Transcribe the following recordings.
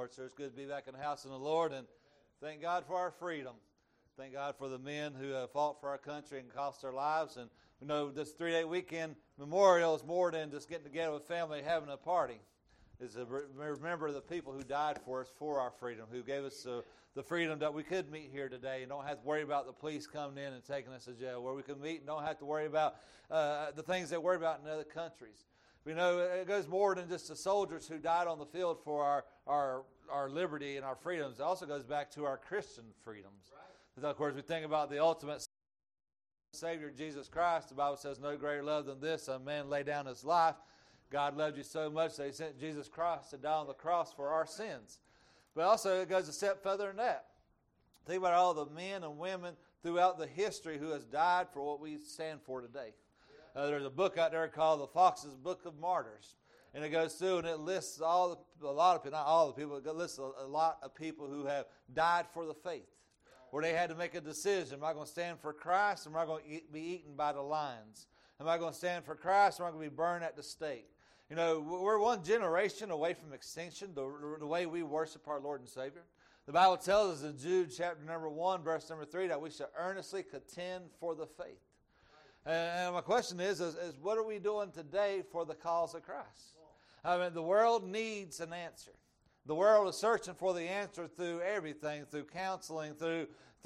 Lord. So it's good to be back in the house of the Lord, and thank God for our freedom. Thank God for the men who have fought for our country and cost their lives. And we know this 3-day weekend memorial is more than just getting together with family and having a party. It's to remember the people who died for us for our freedom, who gave us the freedom that we could meet here today and don't have to worry about the police coming in and taking us to jail, where we can meet and don't have to worry about the things they worry about in other countries. We know it goes more than just the soldiers who died on the field for our liberty and our freedoms. It also goes back to our Christian freedoms. Right. Of course, we think about the ultimate Savior, Jesus Christ. The Bible says, no greater love than this, a man lay down his life. God loved you so much that he sent Jesus Christ to die on the cross for our sins. But also it goes a step further than that. Think about all the men and women throughout the history who has died for what we stand for today. There's a book out there called The Fox's Book of Martyrs. And it goes through and it lists a lot of people who have died for the faith. Where they had to make a decision. Am I going to stand for Christ, or am I going to be eaten by the lions? Am I going to stand for Christ, or am I going to be burned at the stake? You know, we're one generation away from extinction, the way we worship our Lord and Savior. The Bible tells us in Jude chapter number 1, verse number 3, that we shall earnestly contend for the faith. And my question is what are we doing today for the cause of Christ? I mean, the world needs an answer. The world is searching for the answer through everything, through counseling, through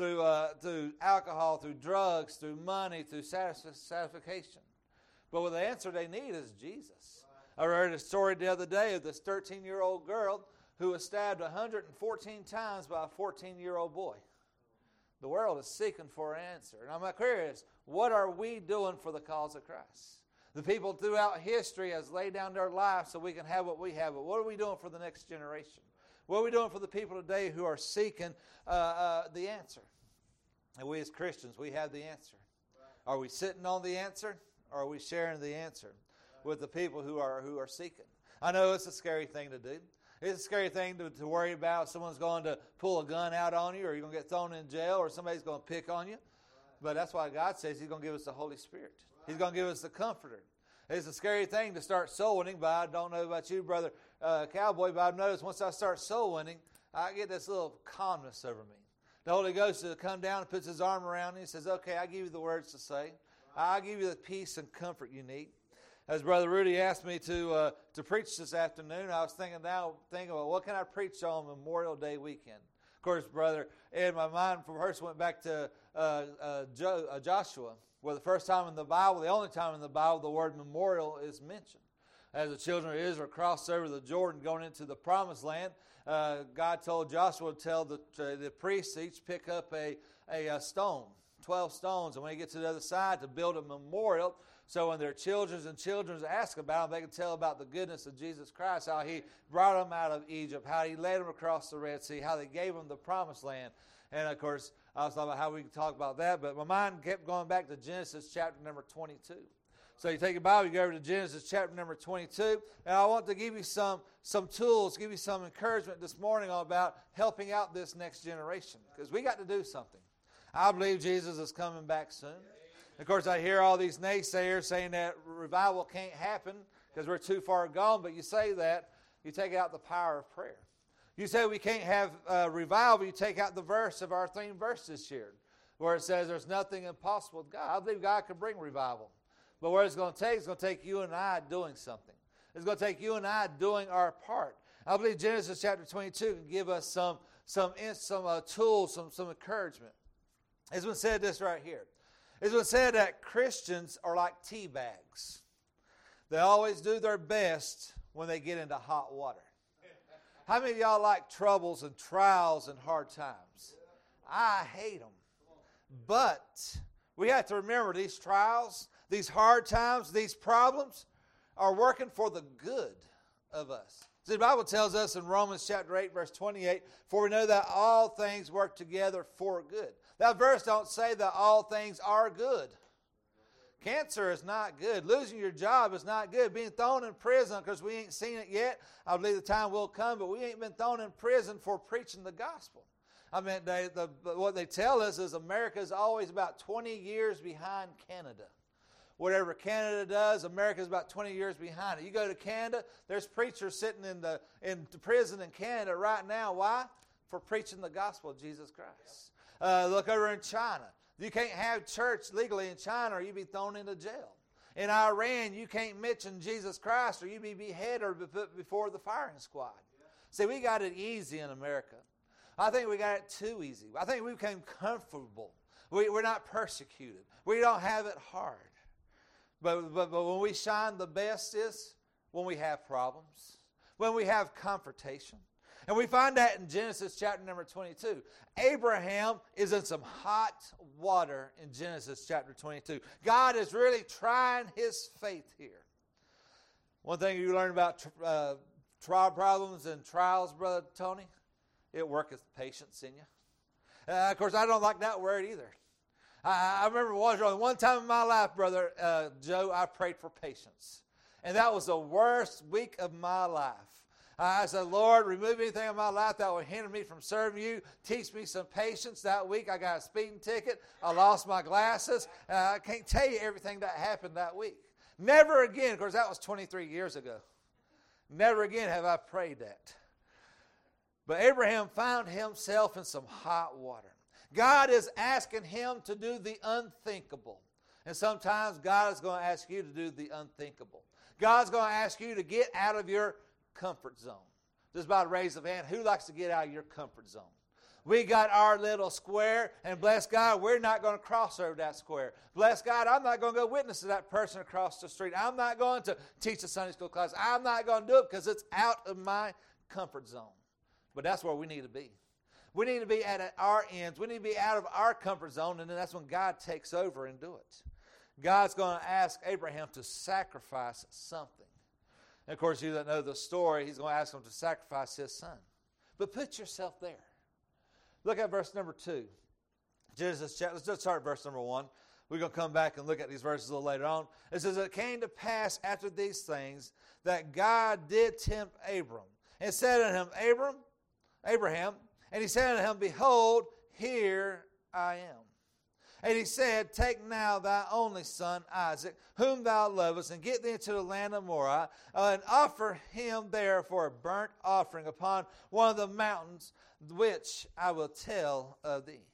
alcohol, through drugs, through money, through satisfaction. But the answer they need is Jesus. I read a story the other day of this 13-year-old girl who was stabbed 114 times by a 14-year-old boy. The world is seeking for an answer. And I'm curious, what are we doing for the cause of Christ? The people throughout history has laid down their lives so we can have what we have. But what are we doing for the next generation? What are we doing for the people today who are seeking the answer? And we as Christians, we have the answer. Are we sitting on the answer, or are we sharing the answer with the people who are seeking? I know it's a scary thing to do. It's a scary thing to worry about. Someone's going to pull a gun out on you, or you're going to get thrown in jail, or somebody's going to pick on you. But that's why God says He's going to give us the Holy Spirit. He's going to give us the Comforter. It's a scary thing to start soul winning, but I don't know about you, Brother Cowboy, but I've noticed once I start soul winning, I get this little calmness over me. The Holy Ghost will come down and puts His arm around me and says, okay, I give you the words to say. I'll give you the peace and comfort you need. As Brother Rudy asked me to preach this afternoon, I was thinking about what can I preach on Memorial Day weekend. Of course, Brother Ed, my mind first went back to Joshua, where the first time in the Bible, the only time in the Bible, the word memorial is mentioned. As the children of Israel crossed over the Jordan going into the Promised Land, God told Joshua to tell the priests to each pick up a stone, 12 stones, and when they get to the other side to build a memorial, so when their children ask about them, they can tell about the goodness of Jesus Christ, how He brought them out of Egypt, how He led them across the Red Sea, how they gave them the Promised Land. And, of course, I was talking about how we can talk about that, but my mind kept going back to Genesis chapter number 22. So you take your Bible, you go over to Genesis chapter number 22, and I want to give you some tools, give you some encouragement this morning about helping out this next generation, because we got to do something. I believe Jesus is coming back soon. Of course, I hear all these naysayers saying that revival can't happen because we're too far gone, but you say that, you take out the power of prayer. You say we can't have revival, you take out the verse of our theme verse this year, where it says there's nothing impossible with God. I believe God can bring revival. But what it's going to take you and I doing something. It's going to take you and I doing our part. I believe Genesis chapter 22 can give us some tools, some encouragement. It's been said this right here. It's been said that Christians are like tea bags. They always do their best when they get into hot water. How many of y'all like troubles and trials and hard times? I hate them. But we have to remember these trials, these hard times, these problems are working for the good of us. See, the Bible tells us in Romans chapter 8, verse 28, for we know that all things work together for good. That verse don't say that all things are good. Cancer is not good. Losing your job is not good. Being thrown in prison, because we ain't seen it yet. I believe the time will come, but we ain't been thrown in prison for preaching the gospel. I mean, what they tell us is America is always about 20 years behind Canada. Whatever Canada does, America's about 20 years behind it. You go to Canada, there's preachers sitting in the prison in Canada right now. Why? For preaching the gospel of Jesus Christ. Look over in China. You can't have church legally in China or you'd be thrown into jail. In Iran, you can't mention Jesus Christ or you'd be beheaded or be put before the firing squad. See, we got it easy in America. I think we got it too easy. I think we became comfortable. We're not persecuted. We don't have it hard. But when we shine the best is when we have problems, when we have confrontation. And we find that in Genesis chapter number 22. Abraham is in some hot water in Genesis chapter 22. God is really trying his faith here. One thing you learn about trial problems and trials, Brother Tony, it worketh patience in you. Of course, I don't like that word either. I remember one time in my life, Brother Joe, I prayed for patience. And that was the worst week of my life. I said, Lord, remove anything in my life that would hinder me from serving you. Teach me some patience. That week I got a speeding ticket. I lost my glasses. I can't tell you everything that happened that week. Never again, of course, that was 23 years ago. Never again have I prayed that. But Abraham found himself in some hot water. God is asking him to do the unthinkable. And sometimes God is going to ask you to do the unthinkable. God's going to ask you to get out of your comfort zone. Just by the raise of hand, who likes to get out of your comfort zone? We got our little square, and bless God, we're not going to cross over that square. Bless God, I'm not going to go witness to that person across the street. I'm not going to teach a Sunday school class. I'm not going to do it because it's out of my comfort zone. But that's where we need to be. We need to be at our ends. We need to be out of our comfort zone, and then that's when God takes over and do it. God's going to ask Abraham to sacrifice something. And of course, you that know the story, he's going to ask him to sacrifice his son. But put yourself there. Look at verse number 2. Genesis chapter, let's just start at verse number 1. We're going to come back and look at these verses a little later on. It says, it came to pass after these things that God did tempt Abram, and said unto him, Abraham, and he said unto him, Behold, here I am. And he said, Take now thy only son Isaac, whom thou lovest, and get thee into the land of Moriah, and offer him there for a burnt offering upon one of the mountains, which I will tell of thee.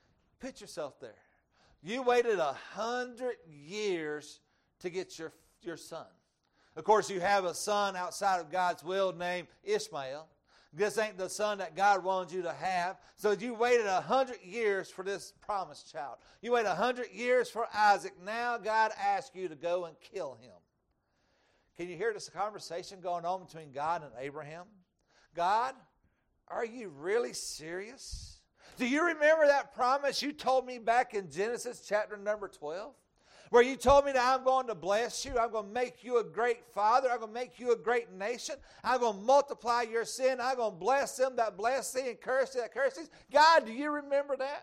Put yourself there. You waited 100 years to get your son. Of course, you have a son outside of God's will named Ishmael. This ain't the son that God wanted you to have. So you waited 100 years for this promised child. You waited 100 years for Isaac. Now God asks you to go and kill him. Can you hear this conversation going on between God and Abraham? God, are you really serious? Do you remember that promise you told me back in Genesis chapter number 12? Where you told me that I'm going to bless you. I'm going to make you a great father. I'm going to make you a great nation. I'm going to multiply your sin. I'm going to bless them that bless thee and curse thee that curse thee. God, do you remember that?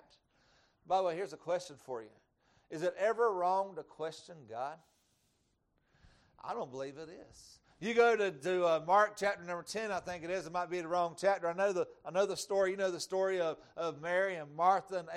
By the way, here's a question for you. Is it ever wrong to question God? I don't believe it is. You go to Mark chapter number 10, I think it is. It might be the wrong chapter. I know the story. You know the story of Mary and Martha and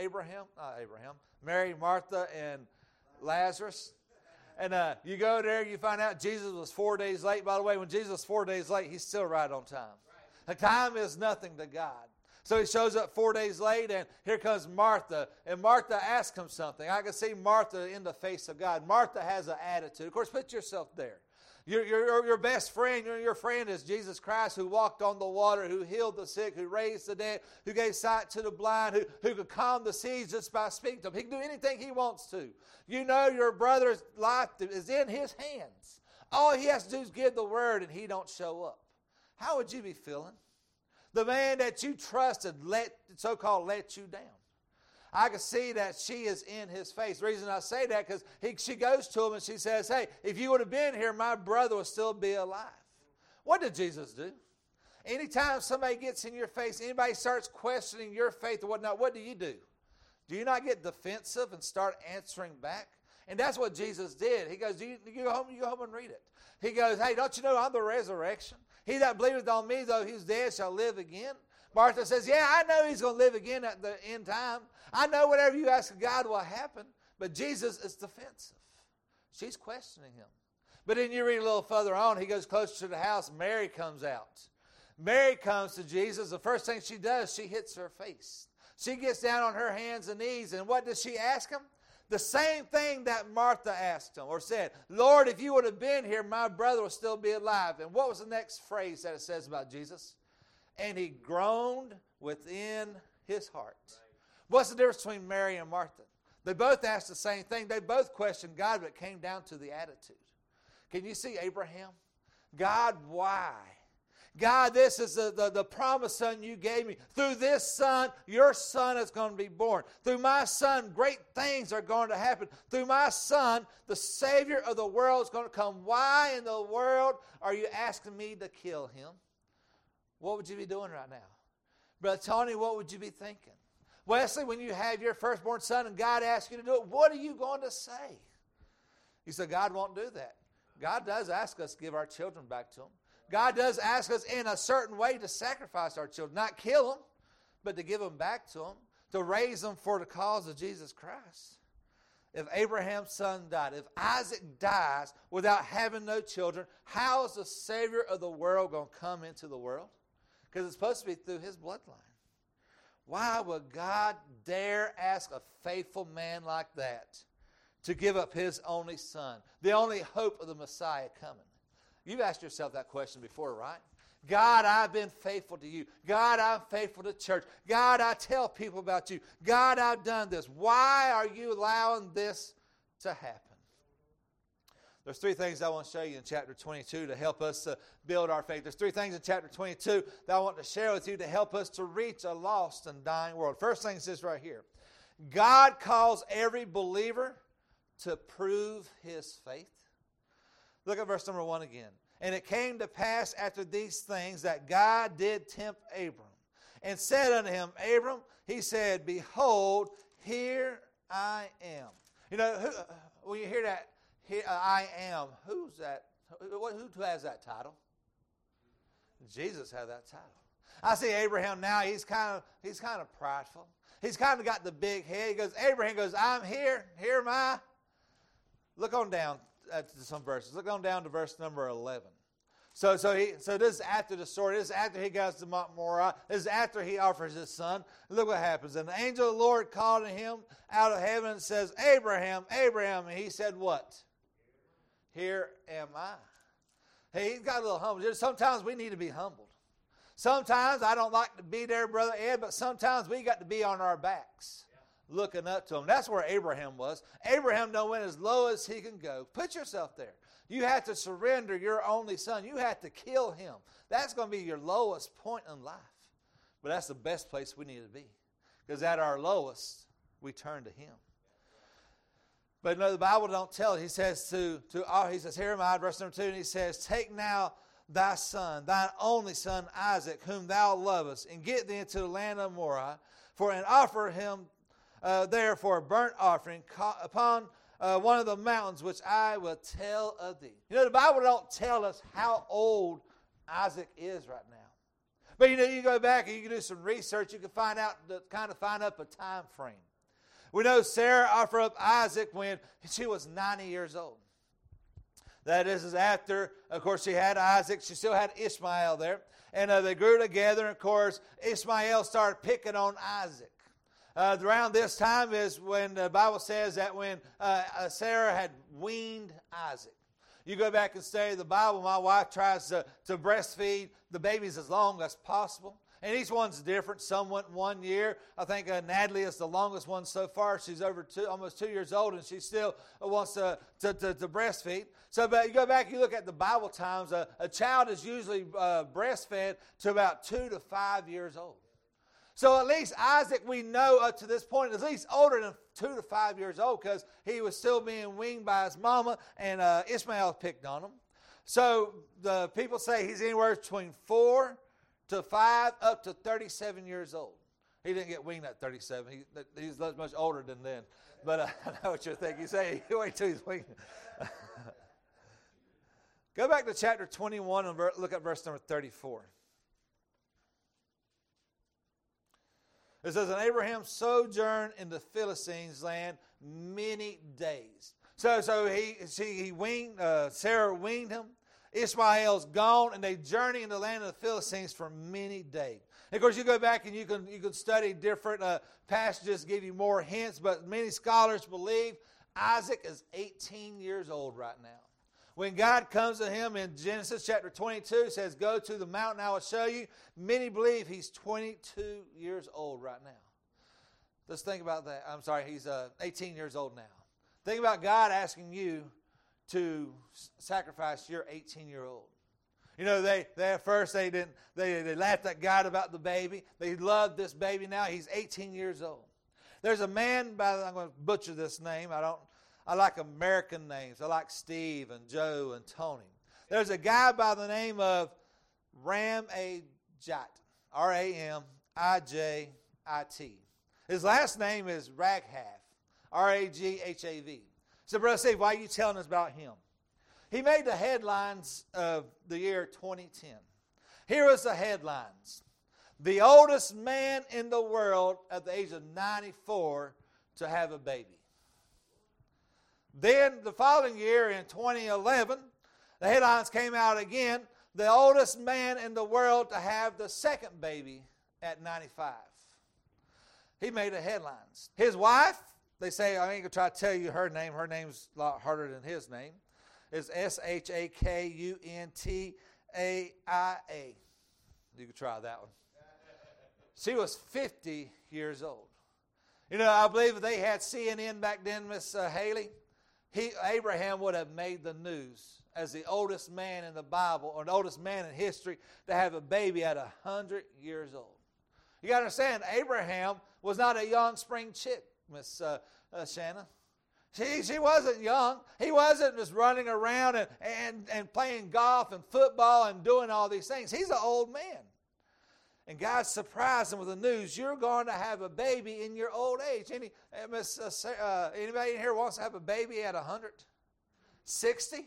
Mary, Martha, and Lazarus. And you go there, you find out Jesus was 4 days late. By the way, when Jesus was 4 days late, he's still right on time. The time is nothing to God. So he shows up 4 days late, and here comes Martha. And Martha asks him something. I can see Martha in the face of God. Martha has an attitude. Of course, put yourself there. Your best friend, your friend is Jesus Christ, who walked on the water, who healed the sick, who raised the dead, who gave sight to the blind, who could calm the seas just by speaking to them. He can do anything he wants to. You know your brother's life is in his hands. All he has to do is give the word and he don't show up. How would you be feeling? The man that you trusted so-called let you down. I can see that she is in his face. The reason I say that because she goes to him and she says, hey, if you would have been here, my brother would still be alive. What did Jesus do? Anytime somebody gets in your face, anybody starts questioning your faith or whatnot, what do? Do you not get defensive and start answering back? And that's what Jesus did. He goes, you go home and read it. He goes, hey, don't you know I'm the resurrection? He that believeth on me, though he's dead, shall live again. Martha says, yeah, I know he's going to live again at the end time. I know whatever you ask of God will happen. But Jesus is defensive. She's questioning him. But then you read a little further on, he goes closer to the house. Mary comes out. Mary comes to Jesus. The first thing she does, she hits her face. She gets down on her hands and knees, and what does she ask him? The same thing that Martha asked him or said, Lord, if you would have been here, my brother would still be alive. And what was the next phrase that it says about Jesus? And he groaned within his heart. What's the difference between Mary and Martha? They both asked the same thing. They both questioned God, but it came down to the attitude. Can you see Abraham? God, why? God, this is the promised son you gave me. Through this son, your son is going to be born. Through my son, great things are going to happen. Through my son, the Savior of the world is going to come. Why in the world are you asking me to kill him? What would you be doing right now? Brother Tony, what would you be thinking? Wesley, when you have your firstborn son and God asks you to do it, what are you going to say? You said, God won't do that. God does ask us to give our children back to him. God does ask us in a certain way to sacrifice our children, not kill them, but to give them back to him, to raise them for the cause of Jesus Christ. If Abraham's son died, if Isaac dies without having no children, how is the Savior of the world going to come into the world? Because it's supposed to be through his bloodline. Why would God dare ask a faithful man like that to give up his only son, the only hope of the Messiah coming? You've asked yourself that question before, right? God, I've been faithful to you. God, I'm faithful to church. God, I tell people about you. God, I've done this. Why are you allowing this to happen? There's three things I want to show you in chapter 22 to help us build our faith. There's three things in chapter 22 that I want to share with you to help us to reach a lost and dying world. First thing is this right here. God calls every believer to prove his faith. Look at verse number 1 again. And it came to pass after these things that God did tempt Abram, and said unto him, Abram, he said, behold, here I am. You know, when you hear that, here I am, who's that? Who has that title? Jesus had that title. I see Abraham now, he's kind of prideful. He's kind of got the big head. He goes, Abraham goes, I'm here, here am I. Look on down to some verses. Look on down to verse number 11. So this is after the story. This is after he goes to Mount Moriah. This is after he offers his son. Look what happens. And the angel of the Lord called to him out of heaven and says, Abraham, Abraham. And he said, what? Here am I. Hey, he's got a little humble. Sometimes we need to be humbled. Sometimes I don't like to be there, Brother Ed, but sometimes we got to be on our backs, looking up to him. That's where Abraham was. Abraham done went as low as he can go. Put yourself there. You have to surrender your only son. You have to kill him. That's going to be your lowest point in life. But that's the best place we need to be. Because at our lowest, we turn to him. But no, the Bible don't tell it. He says he says, here am I, verse number 2, and he says, take now thy son, thine only son Isaac, whom thou lovest, and get thee into the land of Moriah, and offer him there for a burnt offering upon one of the mountains which I will tell of thee. You know, the Bible don't tell us how old Isaac is right now. But you know, you go back and you can do some research, you can find out a time frame. We know Sarah offered up Isaac when she was 90 years old. That is after, of course, she had Isaac. She still had Ishmael there. And they grew together. And, of course, Ishmael started picking on Isaac. Around this time is when the Bible says that when Sarah had weaned Isaac. You go back and study the Bible. My wife tries to breastfeed the babies as long as possible. And each one's different. Some went 1 year. I think Natalie is the longest one so far. She's almost 2 years old, and she still wants to breastfeed. So but you go back, you look at the Bible times, a child is usually breastfed to about 2 to 5 years old. So at least Isaac, we know up to this point, is at least older than 2 to 5 years old because he was still being weaned by his mama, and Ishmael picked on him. So the people say he's anywhere between 4 to 5 up to 37 years old. He didn't get weaned at 37. He's much older than then. But I know what you're thinking. You say, wait till he's weaned. Go back to chapter 21 and look at verse number 34. It says, and Abraham sojourned in the Philistines' land many days. So Sarah weaned him. Ishmael's gone, and they journey in the land of the Philistines for many days. And of course, you go back and you can study different passages, give you more hints, but many scholars believe Isaac is 18 years old right now. When God comes to him in Genesis chapter 22, says, go to the mountain I will show you. Many believe he's 22 years old right now. Let's think about that. I'm sorry, he's 18 years old now. Think about God asking you to sacrifice your 18-year-old. You know, they at first they laughed at God about the baby. They loved this baby. Now he's 18 years old. There's a man I'm going to butcher this name. I like American names. I like Steve and Joe and Tony. There's a guy by the name of Ramajit, Ramijit. His last name is Raghav, Raghav. So, Brother Steve, why are you telling us about him? He made the headlines of the year 2010. Here was the headlines. The oldest man in the world at the age of 94 to have a baby. Then the following year in 2011, the headlines came out again. The oldest man in the world to have the second baby at 95. He made the headlines. His wife, they say, I ain't going to try to tell you her name. Her name's a lot harder than his name. It's Shakuntaia. You can try that one. She was 50 years old. You know, I believe if they had CNN back then, Miss Haley, Abraham would have made the news as the oldest man in the Bible, or the oldest man in history, to have a baby at 100 years old. You got to understand, Abraham was not a young spring chick, Miss Shanna. She wasn't young. He wasn't just running around and playing golf and football and doing all these things. He's an old man. And God surprised him with the news, you're going to have a baby in your old age. Anybody in here wants to have a baby at 100? 60?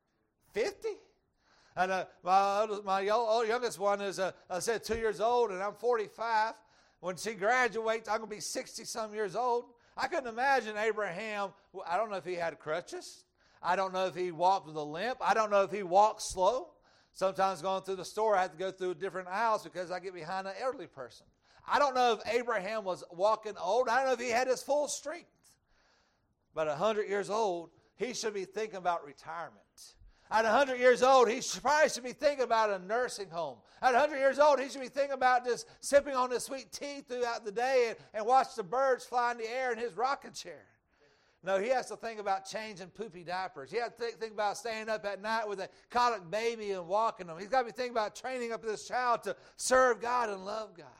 50? And my youngest one is, I said, 2 years old, and I'm 45. When she graduates, I'm going to be 60-some years old. I couldn't imagine Abraham. I don't know if he had crutches. I don't know if he walked with a limp. I don't know if he walked slow. Sometimes going through the store, I have to go through different aisles because I get behind an elderly person. I don't know if Abraham was walking old. I don't know if he had his full strength. But at 100 years old, he should be thinking about retirement. At 100 years old, he probably should be thinking about a nursing home. At 100 years old, he should be thinking about just sipping on the sweet tea throughout the day and watch the birds fly in the air in his rocking chair. No, he has to think about changing poopy diapers. He has to think about staying up at night with a colic baby and walking them. He's got to be thinking about training up this child to serve God and love God.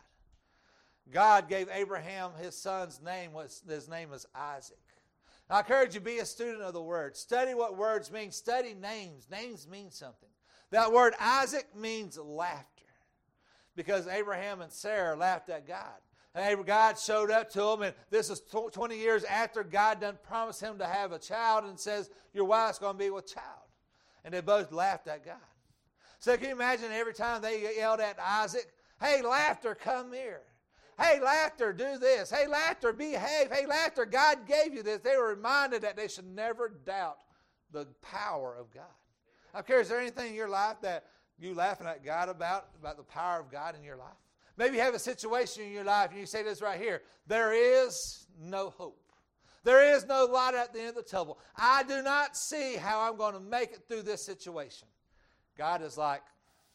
God gave Abraham his son's name. His name was Isaac. I encourage you to be a student of the Word. Study what words mean. Study names. Names mean something. That word Isaac means laughter, because Abraham and Sarah laughed at God. And God showed up to him, and this is 20 years after God done promised him to have a child, and says, your wife's going to be with child. And they both laughed at God. So can you imagine every time they yelled at Isaac, hey, laughter, come here. Hey, laughter, do this. Hey, laughter, behave. Hey, laughter, God gave you this. They were reminded that they should never doubt the power of God. I don't care, is there anything in your life that you laughing at God about the power of God in your life? Maybe you have a situation in your life and you say this right here, there is no hope. There is no light at the end of the tunnel. I do not see how I'm going to make it through this situation. God is like,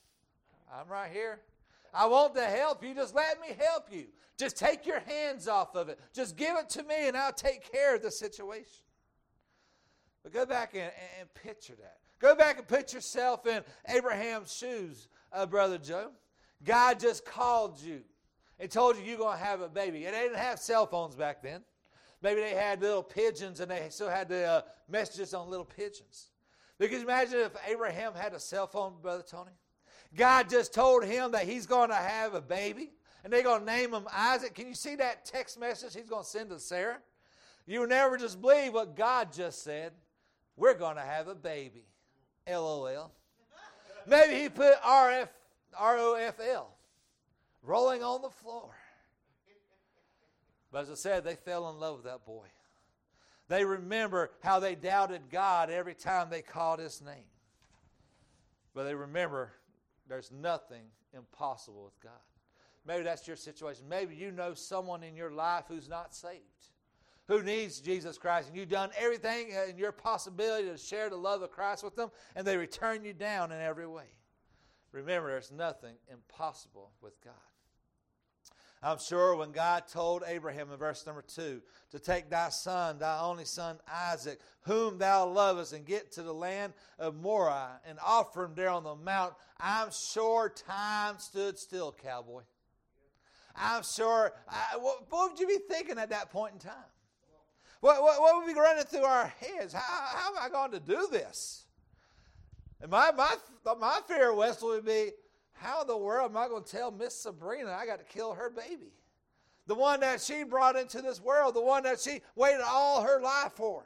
I'm right here. I want to help you. Just let me help you. Just take your hands off of it. Just give it to me and I'll take care of the situation. But go back and picture that. Go back and put yourself in Abraham's shoes, Brother Joe. God just called you and told you you're going to have a baby. And they didn't have cell phones back then. Maybe they had little pigeons and they still had the messages on little pigeons. But can you imagine if Abraham had a cell phone, Brother Tony? God just told him that he's going to have a baby, and they're going to name him Isaac. Can you see that text message he's going to send to Sarah? You will never just believe what God just said. We're going to have a baby. LOL. Maybe he put ROFL, rolling on the floor. But as I said, they fell in love with that boy. They remember how they doubted God every time they called His name. But they remember there's nothing impossible with God. Maybe that's your situation. Maybe you know someone in your life who's not saved, who needs Jesus Christ, and you've done everything in your possibility to share the love of Christ with them, and they return you down in every way. Remember, there's nothing impossible with God. I'm sure when God told Abraham in verse number 2 to take thy son, thy only son Isaac, whom thou lovest, and get to the land of Moriah and offer him there on the mount, I'm sure time stood still, cowboy. I'm sure, what would you be thinking at that point in time? What would be running through our heads? How am I going to do this? And my fear, Wesley, would be, how in the world am I going to tell Miss Sabrina I got to kill her baby? The one that she brought into this world, the one that she waited all her life for.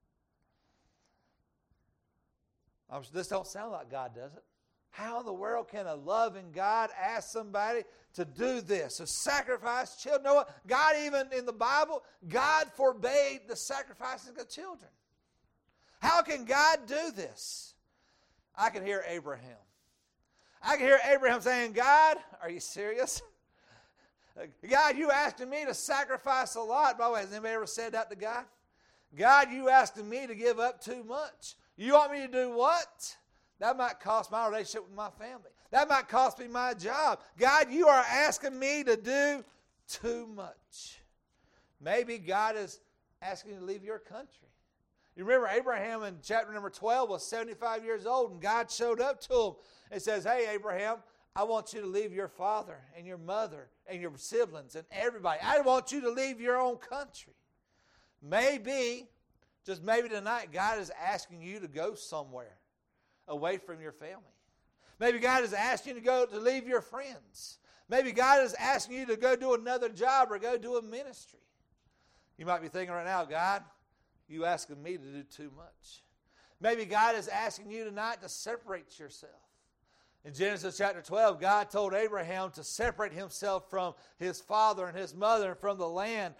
This don't sound like God, does it? How in the world can a loving God ask somebody to do this, to sacrifice children? You know what? God, even in the Bible, God forbade the sacrificing of children. How can God do this? I can hear Abraham. I can hear Abraham saying, God, are you serious? God, you asking me to sacrifice a lot. By the way, has anybody ever said that to God? God, you asking me to give up too much. You want me to do what? That might cost my relationship with my family. That might cost me my job. God, you are asking me to do too much. Maybe God is asking you to leave your country. You remember Abraham in chapter number 12 was 75 years old, and God showed up to him and says, hey, Abraham, I want you to leave your father and your mother and your siblings and everybody. I want you to leave your own country. Maybe, just maybe tonight, God is asking you to go somewhere away from your family. Maybe God is asking you to leave your friends. Maybe God is asking you to go do another job or go do a ministry. You might be thinking right now, God, you asking me to do too much. Maybe God is asking you tonight to separate yourself. In Genesis chapter 12, God told Abraham to separate himself from his father and his mother and from the land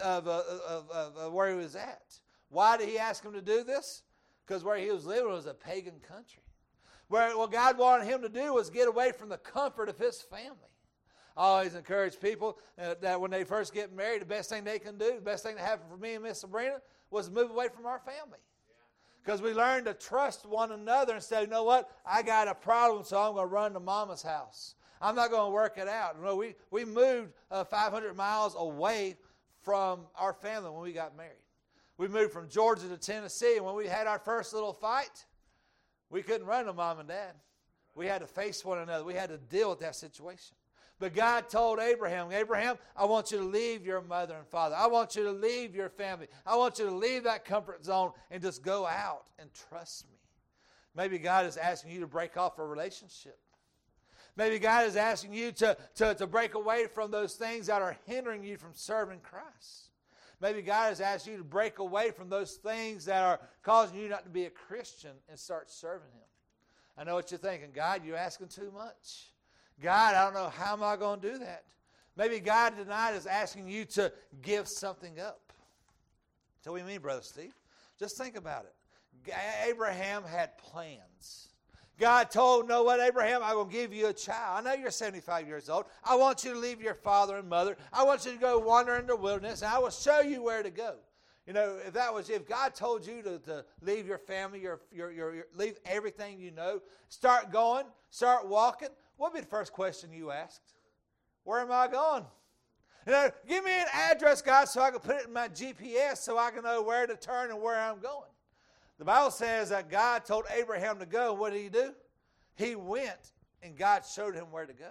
of where he was at. Why did he ask him to do this? Because where he was living was a pagan country. What God wanted him to do was get away from the comfort of his family. I always encourage people that when they first get married, the best thing they can do, the best thing that happened for me and Miss Sabrina was to move away from our family. Because we learned to trust one another and say, you know what, I got a problem, so I'm going to run to Mama's house. I'm not going to work it out. You know, we moved 500 miles away from our family when we got married. We moved from Georgia to Tennessee, and when we had our first little fight, we couldn't run to Mom and Dad. We had to face one another. We had to deal with that situation. But God told Abraham, Abraham, I want you to leave your mother and father. I want you to leave your family. I want you to leave that comfort zone and just go out and trust me. Maybe God is asking you to break off a relationship. Maybe God is asking you to break away from those things that are hindering you from serving Christ. Maybe God is asking you to break away from those things that are causing you not to be a Christian and start serving Him. I know what you're thinking. God, you're asking too much. God, I don't know how am I going to do that. Maybe God tonight is asking you to give something up. So what do you mean, Brother Steve? Just think about it. Abraham had plans. God told, you know what, Abraham, I'm going to give you a child. I know you're 75 years old. I want you to leave your father and mother. I want you to go wander in the wilderness, and I will show you where to go. You know, if God told you to leave your family, leave everything you know, start going, start walking, what would be the first question you asked? Where am I going? You know, give me an address, God, so I can put it in my GPS so I can know where to turn and where I'm going. The Bible says that God told Abraham to go. What did he do? He went, and God showed him where to go.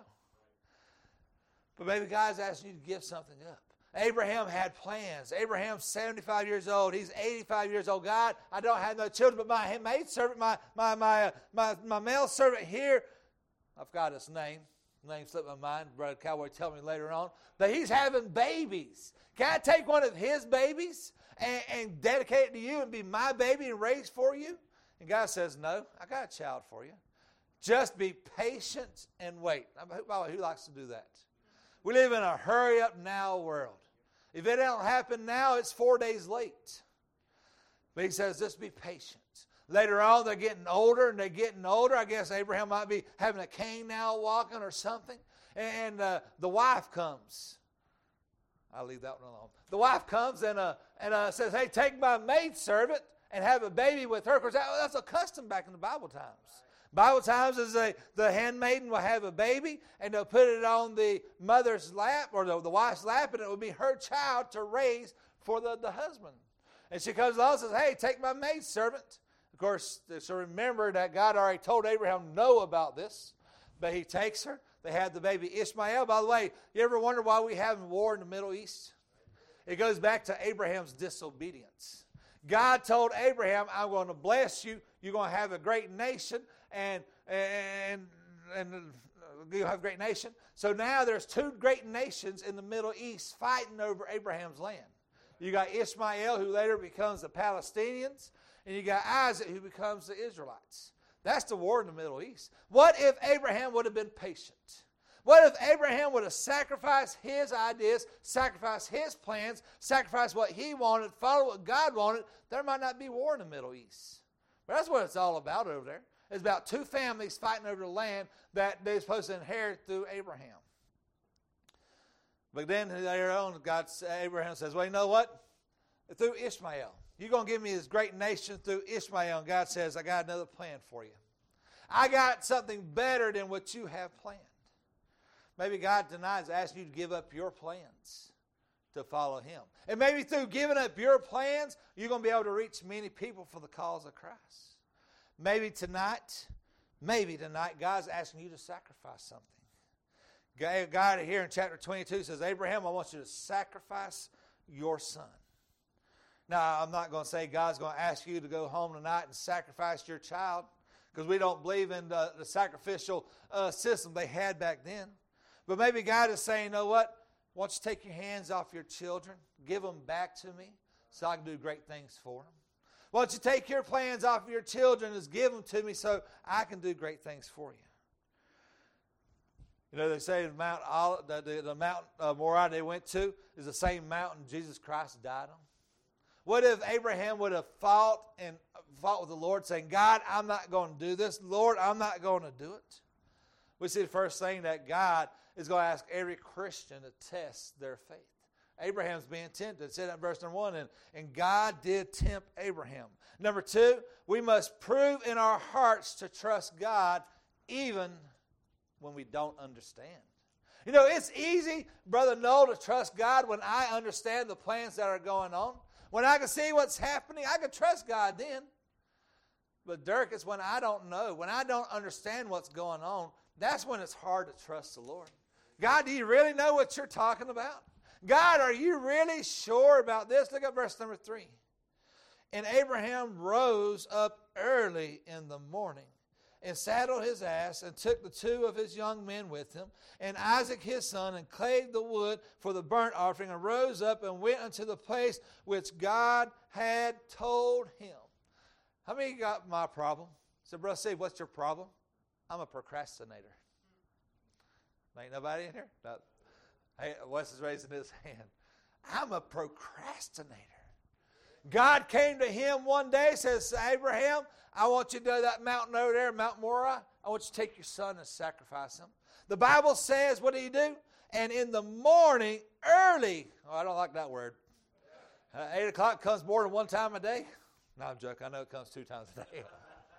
But maybe God's asking you to give something up. Abraham had plans. Abraham's 75 years old. He's 85 years old. God, I don't have no children, but my maidservant, my male servant here, I've got his name. His name slipped my mind. Brother Cowboy tell me later on. But he's having babies. Can I take one of his babies and dedicate it to you and be my baby and raise for you? And God says, no, I got a child for you. Just be patient and wait. Who likes to do that? We live in a hurry-up now world. If it don't happen now, it's 4 days late. But he says, just be patient. Later on, they're getting older and they're getting older. I guess Abraham might be having a cane now walking or something. And the wife comes. I'll leave that one alone. The wife comes and says, hey, take my maidservant and have a baby with her. Of course, that's a custom back in the Bible times. Bible times is the handmaiden will have a baby and they'll put it on the mother's lap or the wife's lap, and it will be her child to raise for the husband. And she comes along and says, hey, take my maidservant. Of course, so remember that God already told Abraham no about this, but he takes her. They had the baby Ishmael. By the way, you ever wonder why we have war in the Middle East? It goes back to Abraham's disobedience. God told Abraham, I'm going to bless you. You're going to have a great nation, and you'll have a great nation. So now there's two great nations in the Middle East fighting over Abraham's land. You got Ishmael, who later becomes the Palestinians, and you got Isaac, who becomes the Israelites. That's the war in the Middle East. What if Abraham would have been patient? What if Abraham would have sacrificed his ideas, sacrificed his plans, sacrificed what he wanted, followed what God wanted? There might not be war in the Middle East. But that's what it's all about over there. It's about two families fighting over the land that they're supposed to inherit through Abraham. But then later on, Abraham says, well, you know what? Through Ishmael. You're going to give me this great nation through Ishmael. And God says, I got another plan for you. I got something better than what you have planned. Maybe God tonight is asking you to give up your plans to follow Him. And maybe through giving up your plans, you're going to be able to reach many people for the cause of Christ. Maybe tonight, God's asking you to sacrifice something. God here in chapter 22 says, Abraham, I want you to sacrifice your son. Now, I'm not going to say God's going to ask you to go home tonight and sacrifice your child, because we don't believe in the sacrificial system they had back then. But maybe God is saying, you know what? Why don't you take your hands off your children, give them back to me so I can do great things for them. Why don't you take your plans off of your children and give them to me so I can do great things for you. You know, they say the Mount Moriah they went to is the same mountain Jesus Christ died on. What if Abraham would have fought with the Lord saying, God, I'm not going to do this. Lord, I'm not going to do it. We see the first thing that God is going to ask every Christian to test their faith. Abraham's being tempted. It said that in verse number 1, and God did tempt Abraham. Number 2, we must prove in our hearts to trust God even when we don't understand. You know, it's easy, Brother Noel, to trust God when I understand the plans that are going on. When I can see what's happening, I can trust God then. But Dirk, it's when I don't know, when I don't understand what's going on, that's when it's hard to trust the Lord. God, do you really know what you're talking about? God, are you really sure about this? Look at verse number 3. And Abraham rose up early in the morning and saddled his ass and took the 2 of his young men with him and Isaac his son and clave the wood for the burnt offering and rose up and went unto the place which God had told him. How many got my problem? So, Brother Steve, what's your problem? I'm a procrastinator. Ain't nobody in here? No. Hey, Wes is raising his hand. I'm a procrastinator. God came to him one day, says, Abraham, I want you to go to that mountain over there, Mount Moriah. I want you to take your son and sacrifice him. The Bible says, what do you do? And in the morning, early, I don't like that word. 8 o'clock comes more than one time a day. No, I'm joking. I know it comes 2 times a day.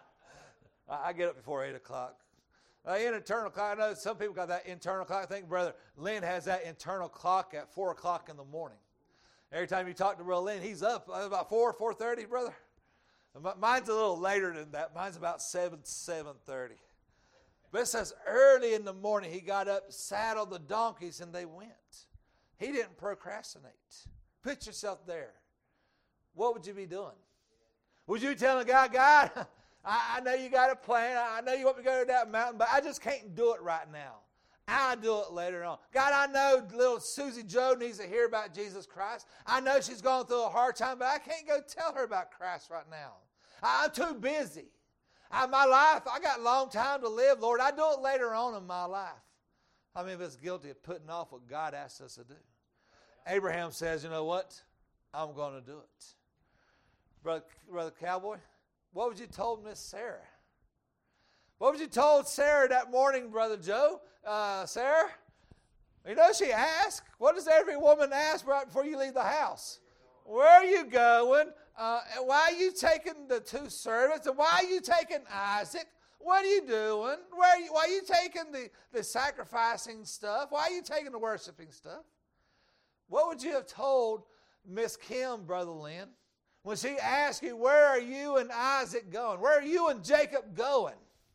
I get up before 8 o'clock. Internal clock. I know some people got that internal clock. I think Brother Lynn has that internal clock at 4 o'clock in the morning. Every time you talk to Brother Lynn, he's up about 4:30, brother. Mine's a little later than that. Mine's about 7:30. But it says early in the morning he got up, saddled the donkeys, and they went. He didn't procrastinate. Put yourself there. What would you be doing? Would you be telling God, I know you got a plan. I know you want me to go to that mountain, but I just can't do it right now. I'll do it later on. God, I know little Susie Joe needs to hear about Jesus Christ. I know she's going through a hard time, but I can't go tell her about Christ right now. I'm too busy. My life, I got a long time to live, Lord. I do it later on in my life. How many of us guilty of putting off what God asks us to do? Abraham says, you know what? I'm going to do it. Brother Cowboy, what would you told Miss Sarah? What would you told Sarah that morning, Brother Joe? Sarah, you know she asked. What does every woman ask right before you leave the house? Where are you going? And why are you taking the two servants? And why are you taking Isaac? What are you doing? Why are you taking the sacrificing stuff? Why are you taking the worshiping stuff? What would you have told Miss Kim, Brother Lynn, when she asked you, where are you and Isaac going? Where are you and Jacob going?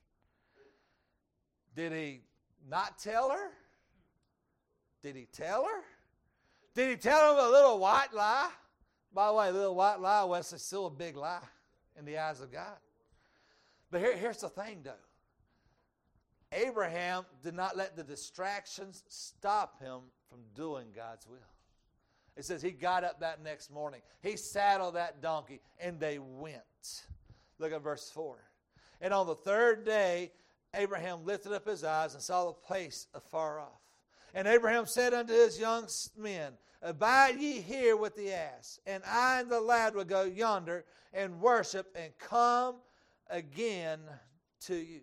Did he not tell her? Did he tell her? Did he tell him a little white lie? By the way, a little white lie was still a big lie in the eyes of God. But here's the thing, though. Abraham did not let the distractions stop him from doing God's will. It says he got up that next morning. He saddled that donkey, and they went. Look at verse 4. And on the third day, Abraham lifted up his eyes and saw the place afar off. And Abraham said unto his young men, abide ye here with the ass, and I and the lad will go yonder and worship and come again to you.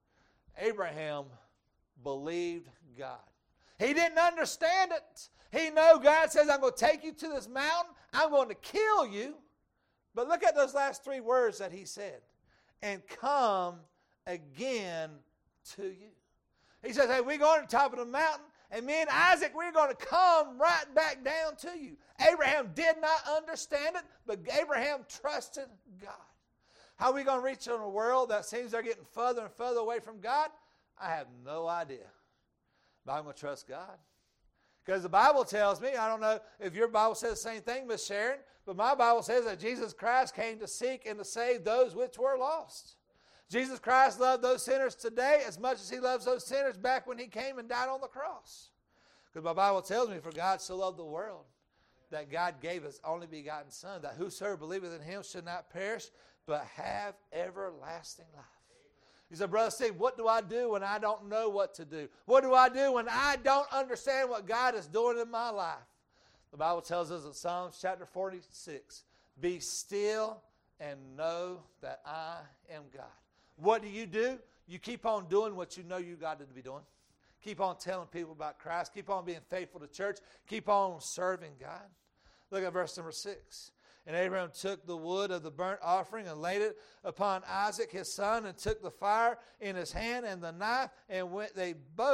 Abraham believed God. He didn't understand it. He knew God says, I'm going to take you to this mountain. I'm going to kill you. But look at those last three words that he said. And come again to you. He says, hey, we're going to the top of the mountain. And me and Isaac, we're going to come right back down to you. Abraham did not understand it, but Abraham trusted God. How are we going to reach in a world that seems they're getting further and further away from God? I have no idea. But I'm going to trust God. Because the Bible tells me, I don't know if your Bible says the same thing, Miss Sharon, but my Bible says that Jesus Christ came to seek and to save those which were lost. Jesus Christ loved those sinners today as much as he loves those sinners back when he came and died on the cross. Because my Bible tells me, for God so loved the world, that God gave his only begotten Son, that whosoever believeth in him should not perish, but have everlasting life. He said, Brother Steve, what do I do when I don't know what to do? What do I do when I don't understand what God is doing in my life? The Bible tells us in Psalms chapter 46, be still and know that I am God. What do? You keep on doing what you know you got to be doing. Keep on telling people about Christ. Keep on being faithful to church. Keep on serving God. Look at verse number 6. And Abraham took the wood of the burnt offering and laid it upon Isaac his son, and took the fire in his hand and the knife, and they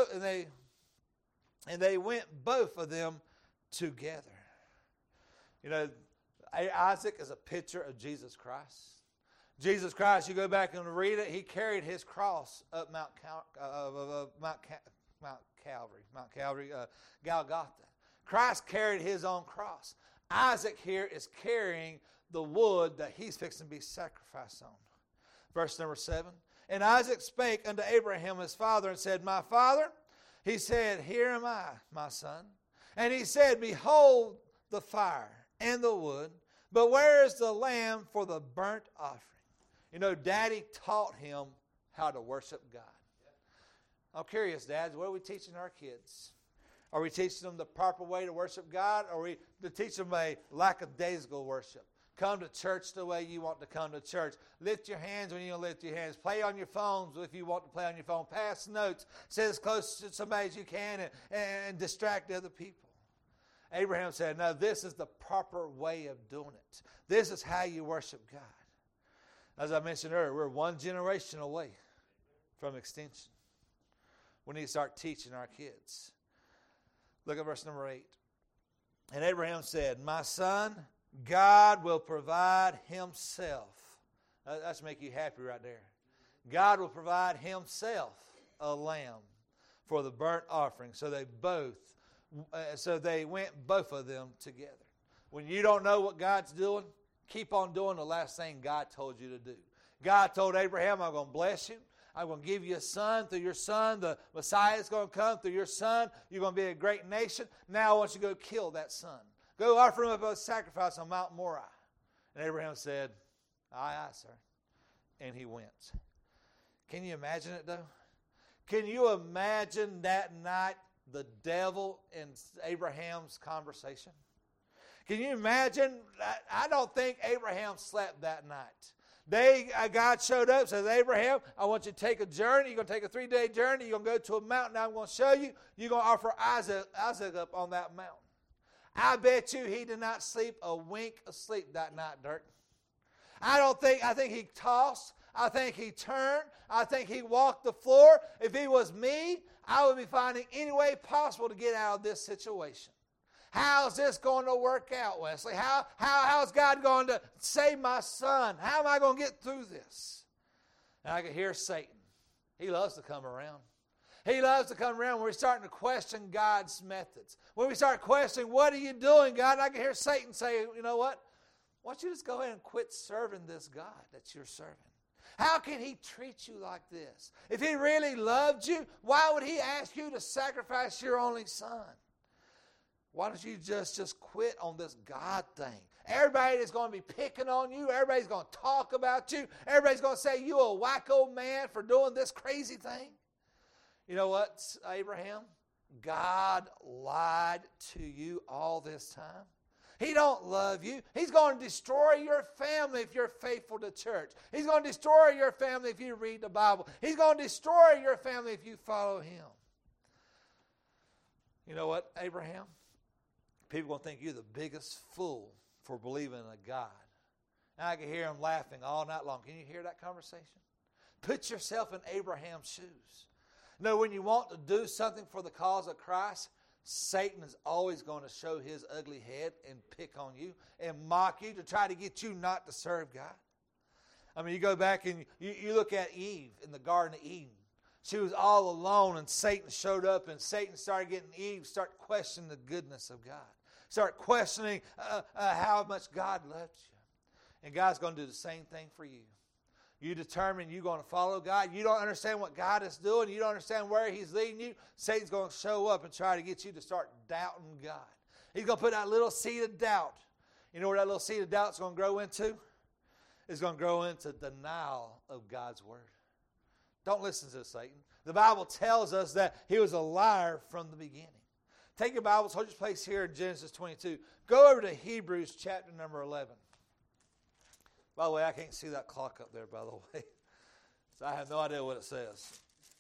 went both of them together. You know, Isaac is a picture of Jesus Christ. Jesus Christ, you go back and read it, he carried his cross up Mount Calvary, Golgotha. Christ carried his own cross. Isaac here is carrying the wood that he's fixing to be sacrificed on. Verse number 7. And Isaac spake unto Abraham his father and said, my father? He said, here am I, my son. And he said, behold the fire and the wood, but where is the lamb for the burnt offering? You know, Daddy taught him how to worship God. I'm curious, dads, what are we teaching our kids? Are we teaching them the proper way to worship God, or are we to teach them a lackadaisical worship? Come to church the way you want to come to church. Lift your hands when you lift your hands. Play on your phones if you want to play on your phone. Pass notes. Sit as close to somebody as you can and distract other people. Abraham said, no, this is the proper way of doing it. This is how you worship God. As I mentioned earlier, we're one generation away from extinction. We need to start teaching our kids. Look at verse number 8. And Abraham said, my son, God will provide himself. That should make you happy right there. God will provide himself a lamb for the burnt offering. So they went both of them together. When you don't know what God's doing, keep on doing the last thing God told you to do. God told Abraham, I'm going to bless you. I'm going to give you a son. Through your son, the Messiah is going to come. Through your son, you're going to be a great nation. Now I want you to go kill that son. Go offer him up a sacrifice on Mount Moriah. And Abraham said, aye, aye, sir. And he went. Can you imagine it, though? Can you imagine that night the devil in Abraham's conversation? Can you imagine? I don't think Abraham slept that night. God showed up, says, Abraham, I want you to take a journey. You're going to take a 3-day journey. You're going to go to a mountain. I'm going to show you. You're going to offer Isaac up on that mountain. I bet you he did not sleep a wink of sleep that night, Dirk. I think he tossed. I think he turned. I think he walked the floor. If he was me, I would be finding any way possible to get out of this situation. How's this going to work out, Wesley? How's God going to save my son? How am I going to get through this? And I could hear Satan. He loves to come around. He loves to come around when we're starting to question God's methods. When we start questioning, what are you doing, God? And I can hear Satan say, you know what? Why don't you just go ahead and quit serving this God that you're serving? How can he treat you like this? If he really loved you, why would he ask you to sacrifice your only son? Why don't you just quit on this God thing? Everybody is going to be picking on you. Everybody's going to talk about you. Everybody's going to say you a wacko man for doing this crazy thing. You know what, Abraham? God lied to you all this time. He don't love you. He's going to destroy your family if you're faithful to church. He's going to destroy your family if you read the Bible. He's going to destroy your family if you follow him. You know what, Abraham? People are going to think you're the biggest fool for believing in a God. And I can hear them laughing all night long. Can you hear that conversation? Put yourself in Abraham's shoes. You know, when you want to do something for the cause of Christ, Satan is always going to show his ugly head and pick on you and mock you to try to get you not to serve God. I mean, you go back and you look at Eve in the Garden of Eden. She was all alone and Satan showed up and Satan started getting Eve, start questioning the goodness of God. Start questioning how much God loved you. And God's going to do the same thing for you. You determine you're going to follow God. You don't understand what God is doing. You don't understand where he's leading you. Satan's going to show up and try to get you to start doubting God. He's going to put that little seed of doubt. You know where that little seed of doubt is going to grow into? It's going to grow into denial of God's word. Don't listen to Satan. The Bible tells us that he was a liar from the beginning. Take your Bibles, hold your place here in Genesis 22. Go over to Hebrews chapter number 11. By the way, I can't see that clock up there, by the way. So I have no idea what it says.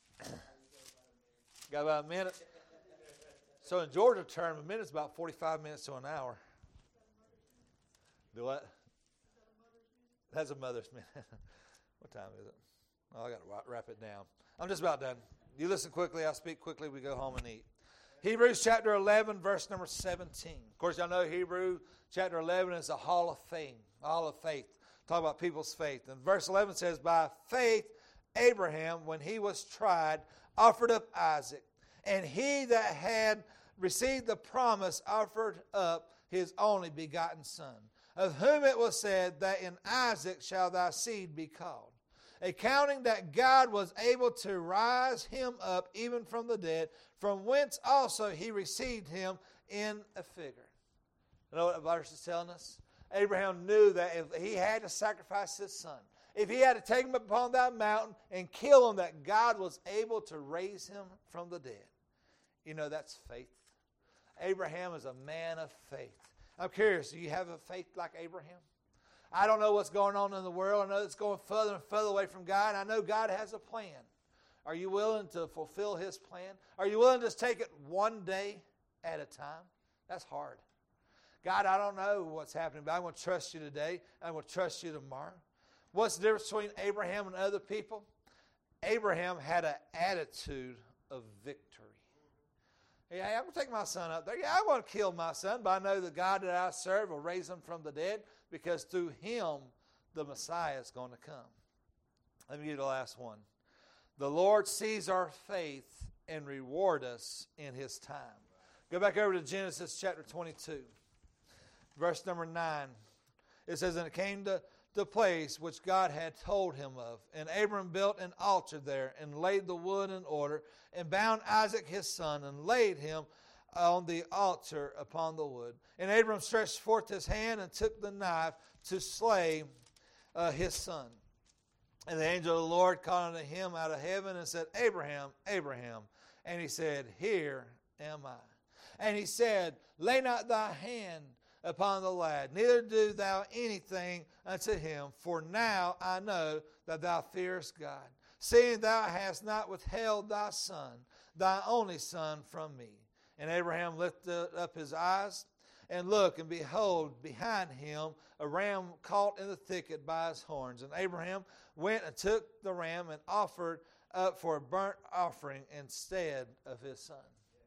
Got about a minute? So in Georgia term, a minute's about 45 minutes to an hour. Do what? That's a Mother's Minute. What time is it? Oh, I got to wrap it down. I'm just about done. You listen quickly, I speak quickly, we go home and eat. Hebrews chapter 11, verse number 17. Of course, y'all know Hebrews chapter 11 is a hall of fame, hall of faith. Talk about people's faith. And verse 11 says, by faith, Abraham, when he was tried, offered up Isaac. And he that had received the promise offered up his only begotten son, of whom it was said that in Isaac shall thy seed be called. Accounting that God was able to rise him up even from the dead, from whence also he received him in a figure. You know what the verse is telling us? Abraham knew that if he had to sacrifice his son, if he had to take him upon that mountain and kill him, that God was able to raise him from the dead. You know, that's faith. Abraham is a man of faith. I'm curious, do you have a faith like Abraham? I don't know what's going on in the world. I know it's going further and further away from God. I know God has a plan. Are you willing to fulfill his plan? Are you willing to just take it one day at a time? That's hard. God, I don't know what's happening, but I'm going to trust you today. I'm going to trust you tomorrow. What's the difference between Abraham and other people? Abraham had an attitude of victory. Yeah, I'm going to take my son up there. Yeah, I want to kill my son, but I know the God that I serve will raise him from the dead because through him the Messiah is going to come. Let me give you the last one. The Lord sees our faith and reward us in his time. Go back over to Genesis chapter 22. Verse number 9, it says, and it came to the place which God had told him of. And Abram built an altar there, and laid the wood in order, and bound Isaac his son, and laid him on the altar upon the wood. And Abram stretched forth his hand, and took the knife to slay his son. And the angel of the Lord called unto him out of heaven, and said, Abraham, Abraham. And he said, Here am I. And he said, Lay not thy hand upon the lad, neither do thou anything unto him, for now I know that thou fearest God, seeing thou hast not withheld thy son, thy only son, from me. And Abraham lifted up his eyes and looked, and behold, behind him a ram caught in the thicket by his horns. And Abraham went and took the ram and offered up for a burnt offering instead of his son.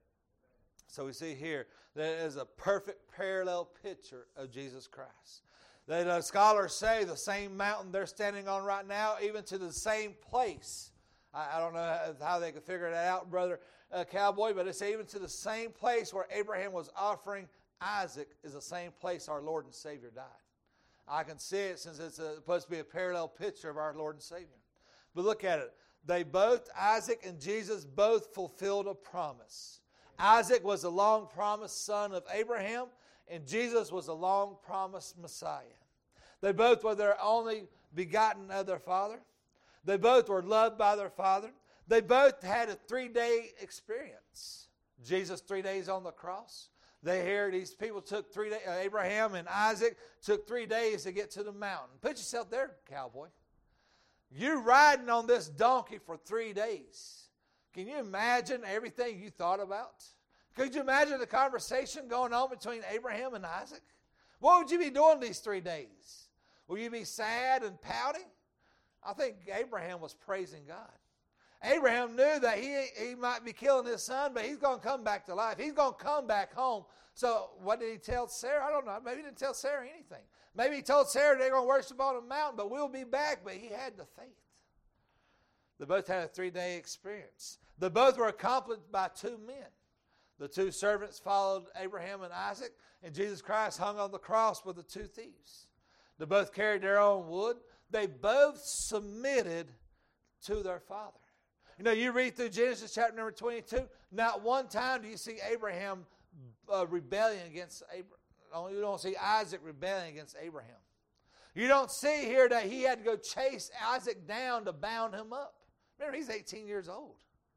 So we see here that it is a perfect parallel picture of Jesus Christ. That scholars say the same mountain they're standing on right now, even to the same place. I don't know how they could figure that out, Brother Cowboy, but it's even to the same place where Abraham was offering Isaac is the same place our Lord and Savior died. I can see it since it's supposed to be a parallel picture of our Lord and Savior. But look at it. They both, Isaac and Jesus, both fulfilled a promise. Isaac was a long-promised son of Abraham, and Jesus was a long-promised Messiah. They both were their only begotten of their father. They both were loved by their father. They both had a 3-day experience. Jesus 3 days on the cross. These people took 3 days. Abraham and Isaac took 3 days to get to the mountain. Put yourself there, cowboy. You're riding on this donkey for 3 days. Can you imagine everything you thought about? Could you imagine the conversation going on between Abraham and Isaac? What would you be doing these 3 days? Will you be sad and pouting? I think Abraham was praising God. Abraham knew that he might be killing his son, but he's going to come back to life. He's going to come back home. So what did he tell Sarah? I don't know. Maybe he didn't tell Sarah anything. Maybe he told Sarah they're going to worship on a mountain, but we'll be back. But he had the faith. They both had a 3-day experience. They both were accompanied by 2 men. The 2 servants followed Abraham and Isaac, and Jesus Christ hung on the cross with the 2 thieves. They both carried their own wood. They both submitted to their father. You know, you read through Genesis chapter number 22, not one time do you see Abraham rebelling against Abraham. You don't see Isaac rebelling against Abraham. You don't see here that he had to go chase Isaac down to bound him up. Remember, he's 18 years old.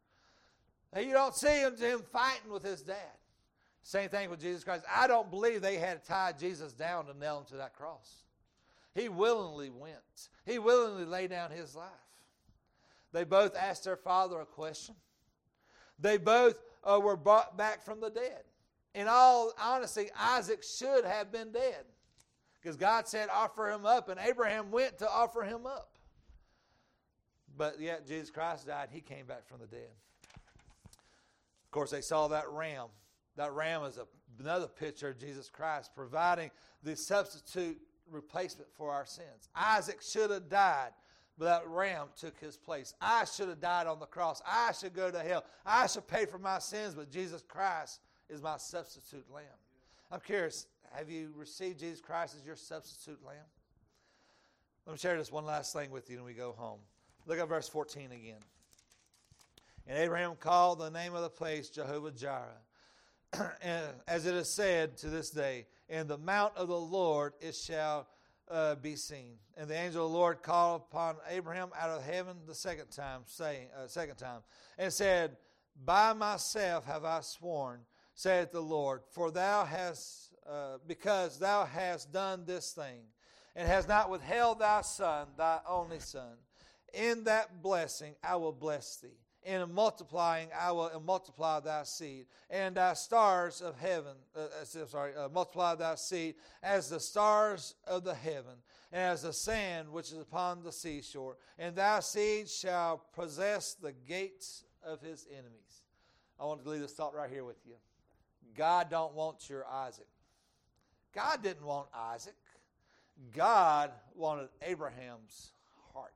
You don't see him fighting with his dad. Same thing with Jesus Christ. I don't believe they had to tie Jesus down to nail him to that cross. He willingly went. He willingly laid down his life. They both asked their father a question. They both were brought back from the dead. In all honesty, Isaac should have been dead, because God said offer him up, and Abraham went to offer him up. But yet Jesus Christ died. He came back from the dead. Of course, they saw that ram. That ram is another picture of Jesus Christ providing the substitute replacement for our sins. Isaac should have died, but that ram took his place. I should have died on the cross. I should go to hell. I should pay for my sins, but Jesus Christ is my substitute lamb. I'm curious, have you received Jesus Christ as your substitute lamb? Let me share this one last thing with you and we go home. Look at verse 14 again. And Abraham called the name of the place Jehovah-Jireh, and as it is said to this day, in the mount of the Lord it shall be seen. And the angel of the Lord called upon Abraham out of heaven the second time, and said, by myself have I sworn, saith the Lord, for thou hast, because thou hast done this thing, and hast not withheld thy son, thy only son. In that blessing I will bless thee. In multiplying, I will multiply thy seed, and thy stars of heaven, multiply thy seed as the stars of the heaven, and as the sand which is upon the seashore. And thy seed shall possess the gates of his enemies. I want to leave this thought right here with you. God don't want your Isaac. God didn't want Isaac. God wanted Abraham's heart.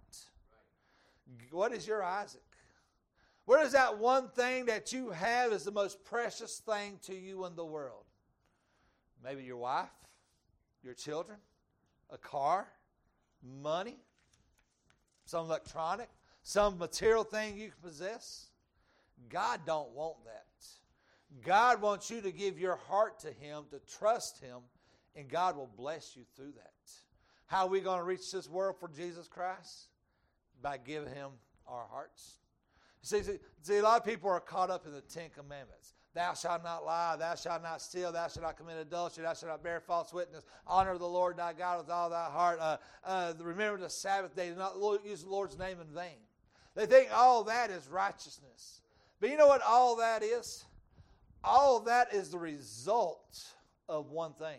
What is your Isaac? What is that one thing that you have is the most precious thing to you in the world? Maybe your wife, your children, a car, money, some electronic, some material thing you can possess. God don't want that. God wants you to give your heart to Him, to trust Him, and God will bless you through that. How are we going to reach this world for Jesus Christ? By giving Him our hearts. See, a lot of people are caught up in the Ten Commandments. Thou shalt not lie, thou shalt not steal, thou shalt not commit adultery, thou shalt not bear false witness. Honor the Lord thy God with all thy heart. Remember the Sabbath day. Do not use the Lord's name in vain. They think all that is righteousness. But you know what all that is? All that is the result of one thing.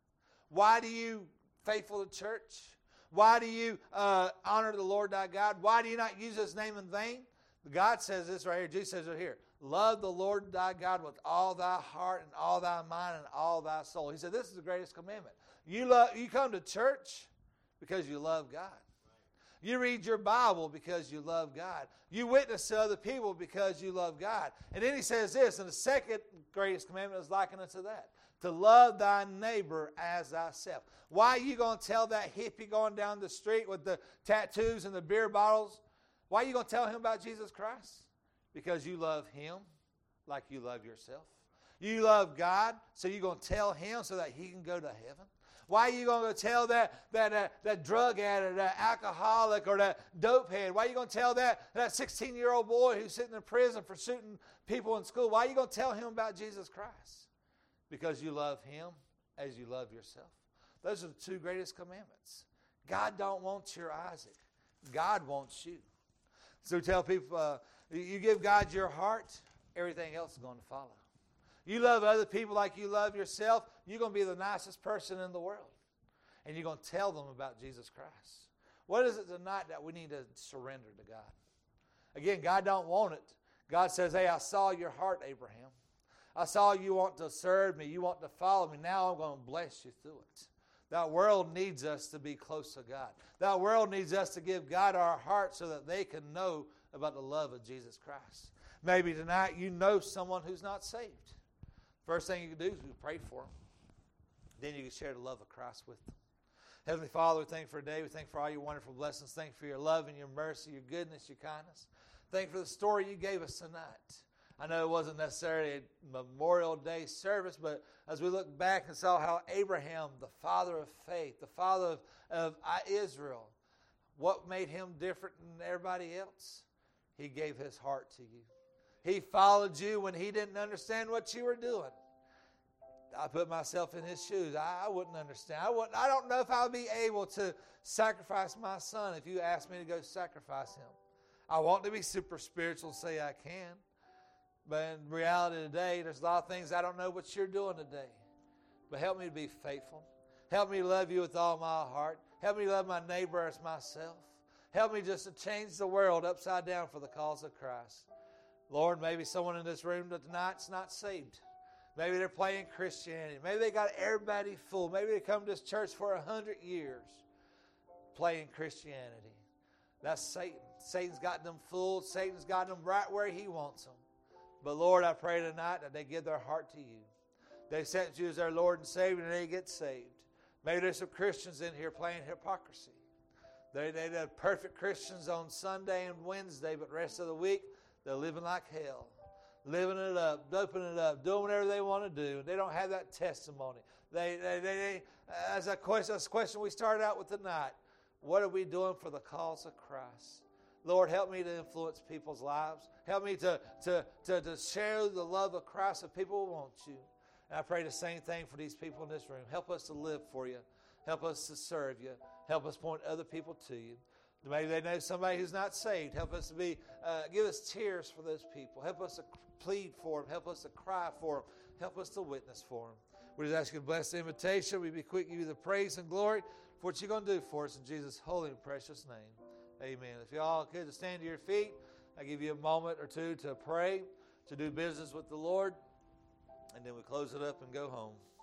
Why do you faithful to church? Why do you honor the Lord thy God? Why do you not use His name in vain? God says this right here. Jesus says it here. Love the Lord thy God with all thy heart and all thy mind and all thy soul. He said this is the greatest commandment. You come to church because you love God. You read your Bible because you love God. You witness to other people because you love God. And then He says this, and the second greatest commandment is likened unto that. To love thy neighbor as thyself. Why are you going to tell that hippie going down the street with the tattoos and the beer bottles? Why are you going to tell him about Jesus Christ? Because you love Him like you love yourself. You love God, so you're going to tell Him so that He can go to heaven. Why are you going to tell that drug addict, that alcoholic, or that dope head? Why are you going to tell that 16-year-old boy who's sitting in prison for shooting people in school? Why are you going to tell him about Jesus Christ? Because you love Him as you love yourself. Those are the two greatest commandments. God don't want your Isaac. God wants you. So tell people, you give God your heart, everything else is going to follow. You love other people like you love yourself, you're going to be the nicest person in the world. And you're going to tell them about Jesus Christ. What is it tonight that we need to surrender to God? Again, God don't want it. God says, hey, I saw your heart, Abraham. I saw you want to serve me. You want to follow me. Now I'm going to bless you through it. That world needs us to be close to God. That world needs us to give God our heart so that they can know about the love of Jesus Christ. Maybe tonight you know someone who's not saved. First thing you can do is pray for them. Then you can share the love of Christ with them. Heavenly Father, we thank you for today. We thank you for all your wonderful blessings. Thank you for your love and your mercy, your goodness, your kindness. Thank you for the story you gave us tonight. I know it wasn't necessarily a Memorial Day service, but as we look back and saw how Abraham, the father of faith, the father of Israel, what made him different than everybody else? He gave his heart to you. He followed you when he didn't understand what you were doing. I put myself in his shoes. I wouldn't understand. I don't know if I would be able to sacrifice my son if you asked me to go sacrifice him. I want to be super spiritual and say I can. But in reality today, there's a lot of things I don't know what you're doing today. But help me to be faithful. Help me to love you with all my heart. Help me to love my neighbor as myself. Help me just to change the world upside down for the cause of Christ. Lord, maybe someone in this room tonight's not saved. Maybe they're playing Christianity. Maybe they got everybody fooled. Maybe they come to this church for 100 years playing Christianity. That's Satan. Satan's got them fooled. Satan's got them right where he wants them. But Lord, I pray tonight that they give their heart to you. They accept you as their Lord and Savior and they get saved. Maybe there's some Christians in here playing hypocrisy. They're perfect Christians on Sunday and Wednesday, but the rest of the week, they're living like hell. Living it up, doping it up, doing whatever they want to do. They don't have that testimony. As a question we started out with tonight, what are we doing for the cause of Christ? Lord, help me to influence people's lives. Help me to share the love of Christ that people want you. And I pray the same thing for these people in this room. Help us to live for you. Help us to serve you. Help us point other people to you. Maybe they know somebody who's not saved. Help us to give us tears for those people. Help us to plead for them. Help us to cry for them. Help us to witness for them. We just ask you to bless the invitation. We be quick to give you the praise and glory for what you're going to do for us in Jesus' holy and precious name. Amen. If you all could stand to your feet, I give you a moment or two to pray, to do business with the Lord, and then we close it up and go home.